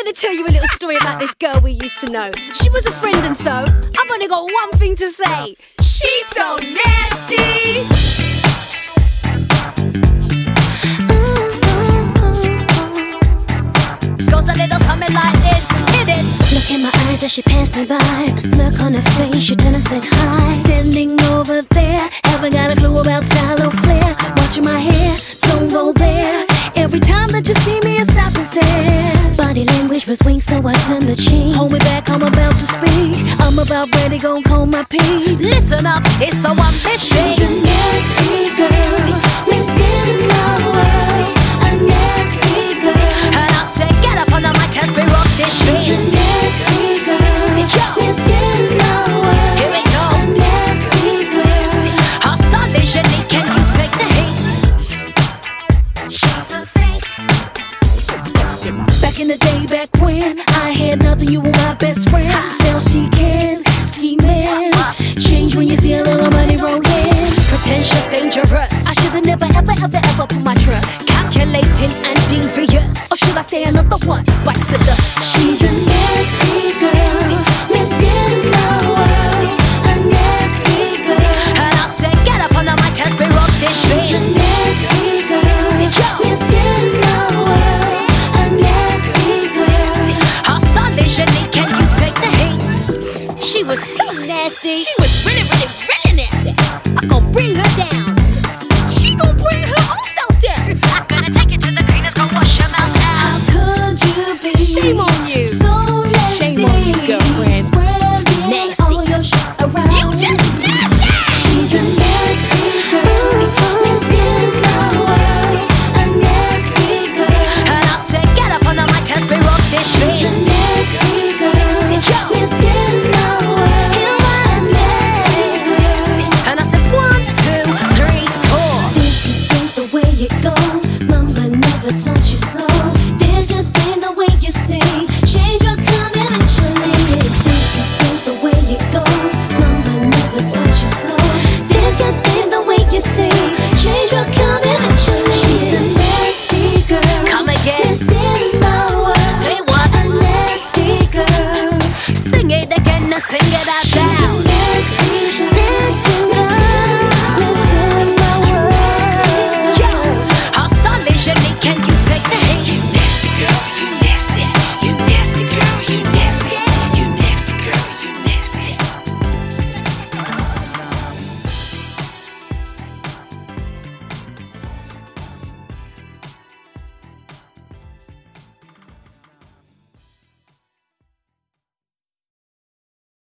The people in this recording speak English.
gonna tell you a little story about this girl we used to know. She was a friend and so I've only got one thing to say. She's so nasty. Goes a little something like this. Hit it. Look in my eyes as she passed me by. A smirk on her face, she turned and said hi. Standing over there, haven't got a clue about style or flair. Watching my hair, don't go there. Every time that you see me, I stop and stare. Body language was wink, so I turned the cheek. Hold me back, I'm about to speak. I'm about ready, gon' call my peep. Listen up, it's the one bitch. She's a nasty girl, missing my world. A nasty girl. And I said, get up on the mic as we rock this shit. She's a nasty girl, missing my world. Here we go. A nasty girl. Our stylish unique, can you take the heat? She's a fake. Back in the day, back when I had nothing, you were my best friend. Sell she can, ski man. Change when you see a little money rolling. Pretentious, dangerous. I should've never, ever put my trust. Calculating and devious. Or should I say another one? Bites the dust. She's a nasty girl, missing my world. A nasty girl. And I said, get up on the mic as we rock this She's a shit. nasty girl, missing my world. A nasty girl. Our stylish unique, can you take the heat? She was so nasty. She was really, really, really nasty. I'm gonna bring her down. She gonna bring her own self down. I'm gonna take you to the cleaners, go wash your mouth out. How could you be Shame on you.